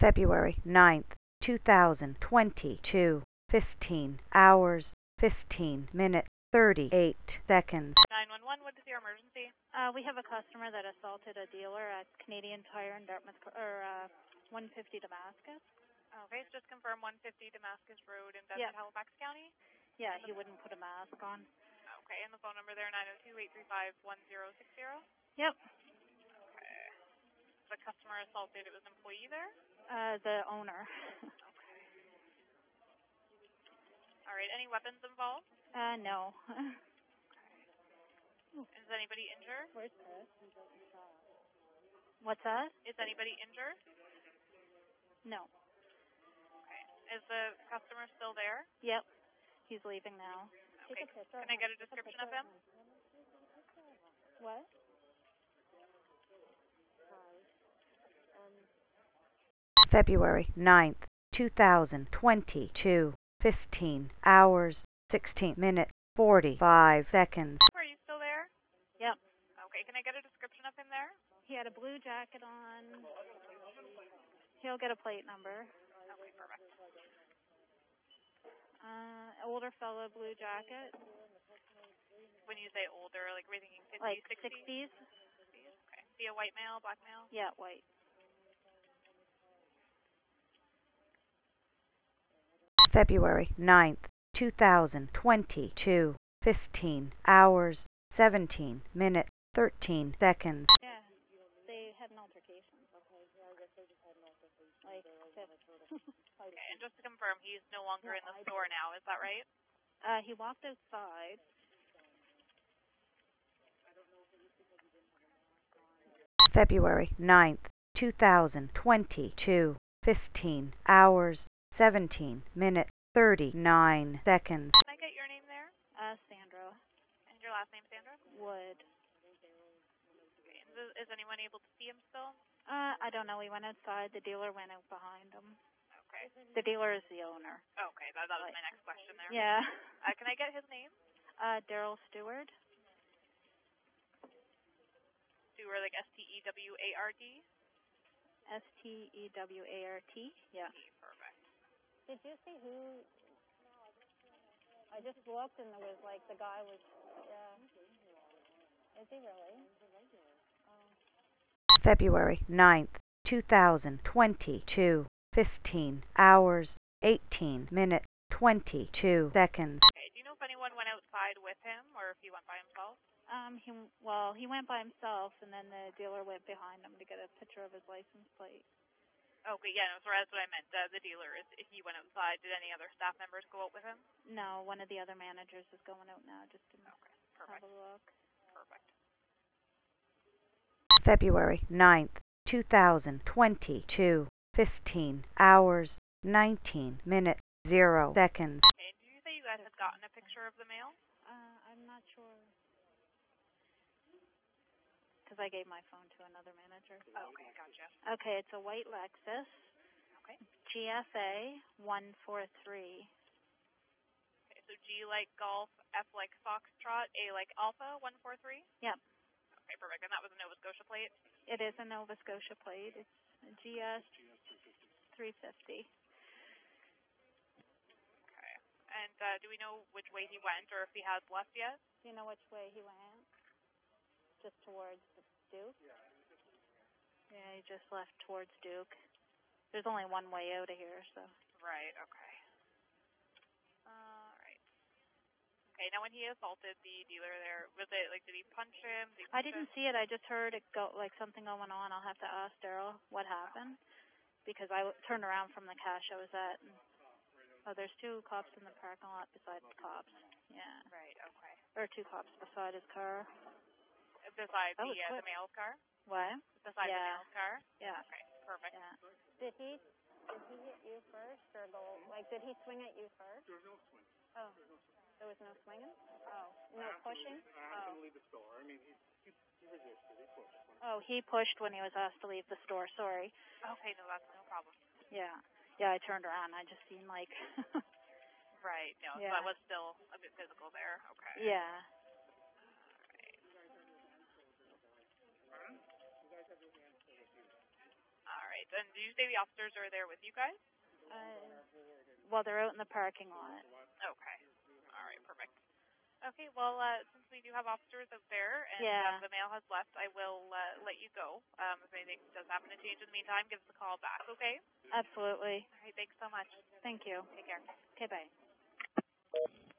February 9th, 2022, 15 hours, 15 minutes, 38 seconds. 911, what is your emergency? We have a customer that assaulted a dealer at Canadian Tire in Dartmouth, 150 Damascus. Okay, so just confirm 150 Damascus Road in Bedford, Yep. Halifax County. Yeah, he wouldn't put a mask on. Okay, and the phone number there, 902-835-1060. Yep. Okay. The customer assaulted, it was an employee there? The owner. All right, any weapons involved? No. Is anybody injured? What's that? Is anybody injured? No. Okay. Is the customer still there? Yep. He's leaving now. Okay. Can I get a description of him? What? February 9th, 2022, 15 hours, 16 minutes, 45 seconds. Are you still there? Yep. Okay, can I get a description of him there? He had a blue jacket on. He'll get a plate number. Okay, perfect. Older fellow, blue jacket. When you say older, like we're thinking 50s, Like 60s? 60s? Okay. Is he a white male, black male? Yeah, white. February 9th, 2022, 15 hours, 17 minutes, 13 seconds. Yeah, they had an altercation. Like, Okay, and just to confirm, he's no longer in the store now, is that right? he walked outside. February 9th, 2022, 15 hours, 17 minutes, 39 seconds. Can I get your name there? Sandra. And your last name, Sandra? Wood. Okay. Is anyone able to see him still? I don't know. He went outside. The dealer went out behind him. Okay. The dealer is the owner. Okay, that was my next question there. Yeah. Can I get his name? Daryl Stewart. Stewart, like Steward? Stewart. Yeah. Perfect. Did you see who? I just looked and there was like the guy was. Yeah. Is he really? February 9th, 2022, 15 hours, 18 minutes, 22 seconds. Okay, do you know if anyone went outside with him or if he went by himself? He went by himself, and then the dealer went behind him to get a picture of his license plate. Okay, yeah, no, so that's what I meant. The dealer, if he went outside, did any other staff members go out with him? No, one of the other managers is going out now just to Perfect. have a look. Perfect. February 9th, 2022, 15 hours, 19 minutes, 0 seconds. Okay, do you say you guys had gotten a picture of the male? I'm not sure. Because I gave my phone to another manager. Okay, gotcha. Okay, it's a white Lexus. Okay. GFA 143. Okay, so G like golf, F like foxtrot, A like alpha 143? Yep. Okay, perfect. And that was a Nova Scotia plate? It is a Nova Scotia plate. It's a GS 350. Okay. And do we know which way he went or if he has left yet? Do you know which way he went? Just towards Duke? Yeah, he just left towards Duke. There's only one way out of here, so. Right, okay. Alright. Okay, now when he assaulted the dealer there, was it, like, did he punch him? I didn't see it. I just heard it go, like something going on. I'll have to ask Daryl what happened. Because I turned around from the cache I was at. And, there's two cops in the parking lot besides the cops. Yeah. Right, okay. Or two cops beside his car. Beside Oh, the male's car? What? Beside the Yeah. male's car? Yeah. Okay, perfect. Yeah. Did he hit you first or go, like, did he swing at you first? There was no swing. Oh. There was no swinging? Oh. No pushing? I asked him to leave the store. I mean, he resisted. He pushed. Oh, he pushed when he was asked to leave the store. Sorry. Okay, no, that's no problem. Yeah. Yeah, I turned around. I just seen, like... Right, no, Yeah. so that was still a bit physical there. Okay. Yeah. Alright, right. And did you say the officers are there with you guys? Well, they're out in the parking lot. Okay. All right, perfect. Okay, well, since we do have officers out there and Yeah. the mail has left, I will let you go. If anything does happen to change in the meantime, give us a call back, okay? Absolutely. All right, thanks so much. Thank you. Take care. Okay, bye.